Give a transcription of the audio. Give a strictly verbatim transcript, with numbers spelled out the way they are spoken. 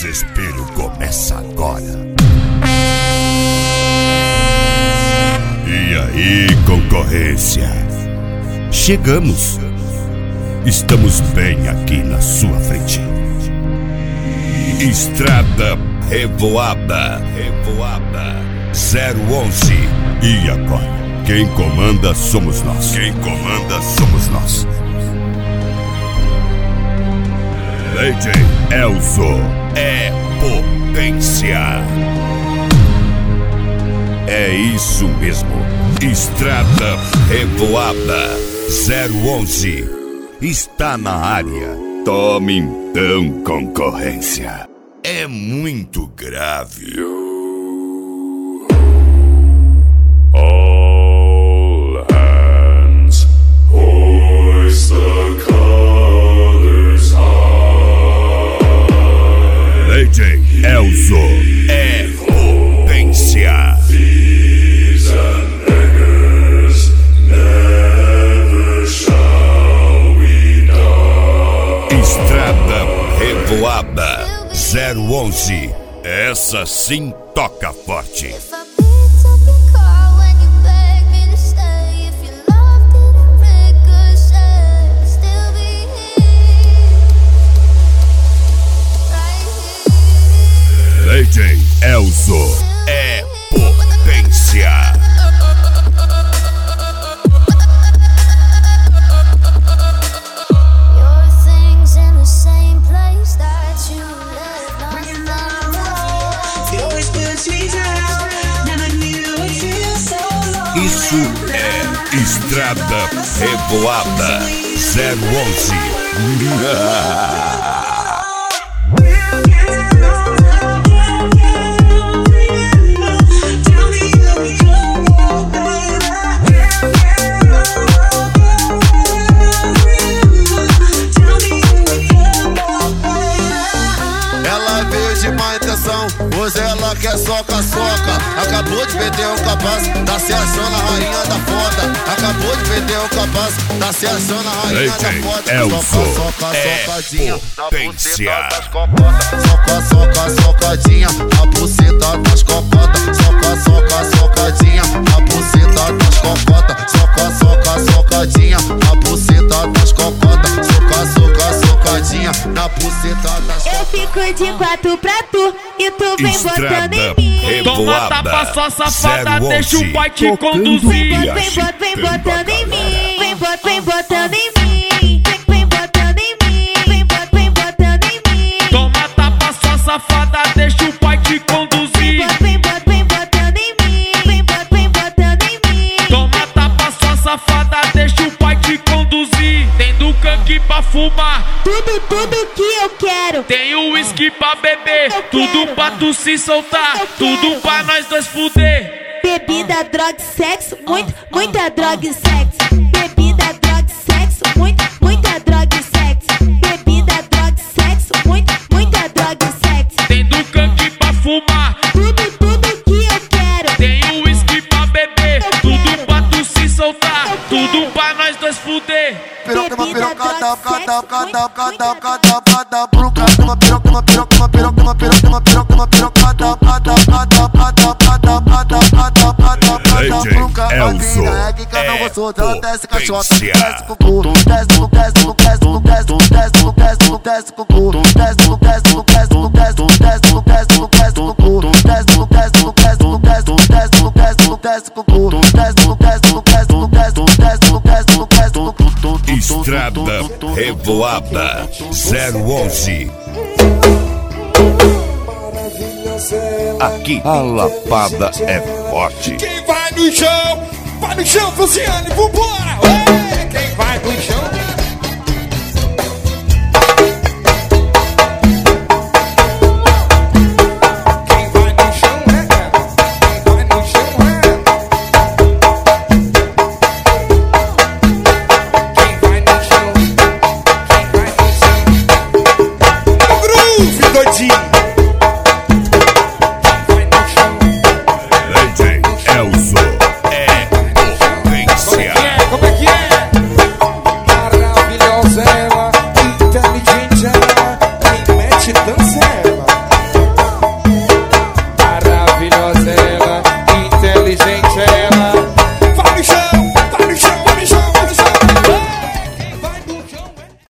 desespero começa agora. E aí, concorrência? Chegamos. Estamos bem aqui na sua frente. Estrada Revoada, Revoada zero onze. E agora? Quem comanda somos nós. Quem comanda somos nós. D J Elzo é potência. É isso mesmo. Estrada Revoada zero onze está na área. Tome então, concorrência. É muito grave. All hands, hoist the colors high. D J Elzo é potência. Thieves and beggars, never shall we die. Estrada Revoada zero onze. Essa sim toca forte. D J Elzo é potência. Isso é Estrada Revoada zero onze. Ela veio de má intenção, hoje ela quer soca-soca. Acabou de perder o capaz, tá se achando a rainha da foda. Acabou de perder o capaz, tá se achando a rainha da foda. Elzo soca, é socadinha potência. Soca, soca, socadinha na buceta das cocotas. Soca, soca, socadinha na buceta das cocotas. Soca, soca, socadinha na buceta das cocotas. Soca, soca, socadinha na buceta das cocotas. Eu fico de quatro pra tu e tu vem botando em mim. Toma tapa só safada, deixa o pai te conduzir. Vem, vem, vem, vem botando em mim. Vem, bot, vem botando em mim. Vem, vem botando em mim. Vem, bot, vem botando em mim. Toma tapa só safada, deixa o pai te conduzir. Vem, bot, vem botando em mim. Vem, bot, vem botando em mim. Toma tapa só safada, deixa o pai te conduzir. Tem do canque pra fumar, Tudo, tudo que eu quero. tem o uísque pra beber, Eu tudo quero. pra tu se soltar, Eu tudo quero. pra nós dois fuder. Bebida, droga e sexo, muito, muita droga e sexo. Bebida, droga e sexo, muito, muita droga e sexo. Bebida, droga e sexo, muito, muita droga e sexo. Tem do canque pra fumar, Tudo, tudo que eu quero. tem o uísque pra beber, Eu tudo quero. pra tu se soltar, Eu tudo quero. pra nós dois fuder. Piroca, uma Bebida, piroca, droga, dá, sexo, dá, muito, dá, dá, muita dá, droga. dá, dá, bruca, uma piroca, uma piroca, uma piroca, uma piroca, uma piroca, uma piroca, dá, dá, dá, dá, dá, dá, dá, dá, dá, dá, dá, D J bruca, Elzo é que cada é um gostou, ela desce caixota, potência. desce com cu, desce com desce com desce com desce com desce com desce com desce com cu, desce com desce com desce com desce com desce com desce com desce com cu, desce com desce com desce com desce com desce com desce com desce com cu, desce com desce com desce com desce com desce com desce com desce com cu. Estrada Revoada zero onze. Aqui a lapada é forte. Quem vai no chão, vai no chão, Luciane, vambora! Ué, quem vai no chão,